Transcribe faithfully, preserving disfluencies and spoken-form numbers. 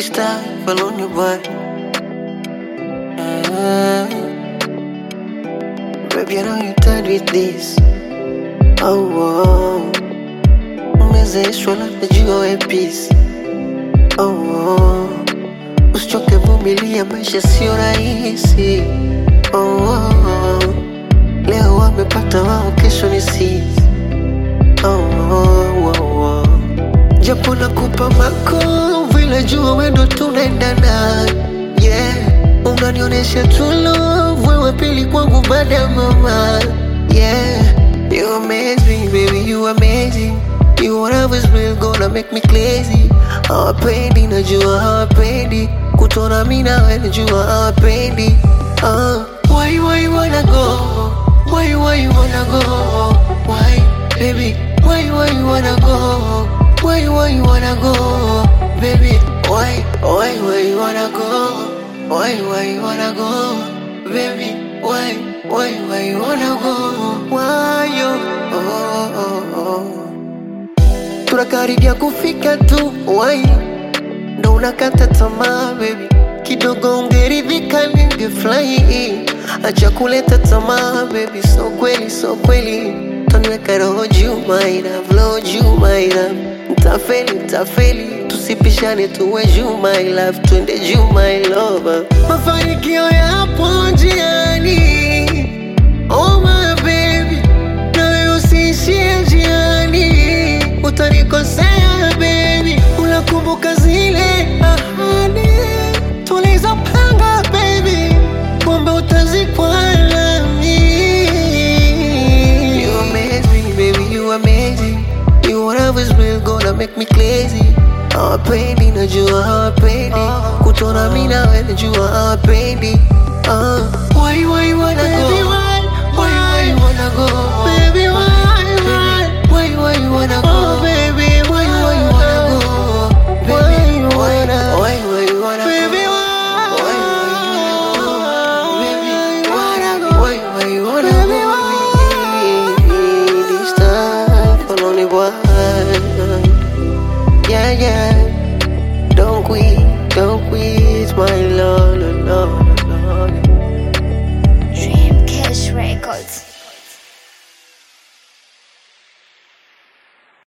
star, follow me boy. Uh, baby, I know you tired with this. Oh, oh. Umezeshwa labda jua ya peace. Oh, oh. Usichoke vumilia, maisha sio rahisi. Oh, oh. Leo wamepata wao, kesho ni sisi. Oh, oh, oh, oh. Japo nakupa mako vile jua wendo tunaendana. Yeah, unanionesha true love, wewe pili kwangu baada ya mama. Yeah, you amaze me baby, you amazing. You whatever's real gonna make me crazy. Hawapendi najua hawapendi kutona mimi nawe najua hawapendi. uh, Why why you wanna go? Why why you wanna go? Why baby? Why why you wanna go? Why why you wanna go? Baby, why why why you wanna go? Why why you wanna go? Baby, why why why you wanna go? Why you oh oh oh. Tunakaribia kufika tu, why ndo unakata tamaa baby? Kidogo ungeridhika ningefly. Acha kuleta tamaa baby, so kweli so kweli. Taniweka roho juu my love, roho juu my love. Ntafeli ntafeli, tusipishane tuwe juu my love. Twende juu my love. Mafanikio yapo njiani, oh my baby. Na wewe usiishie njiani, utanikosea baby. Unakumbuka zile ahadi tulizopanga baby, kwamba utazikwa nami. You amaze me baby, you amazing. You whatever's real gonna make me crazy. Hawapendi najua hawapendi kutona mimi nawe najua hawapendi. uh, Why why you wanna Baby, go? why, Why why you wanna go? Baby, why, why? Why why you wanna go?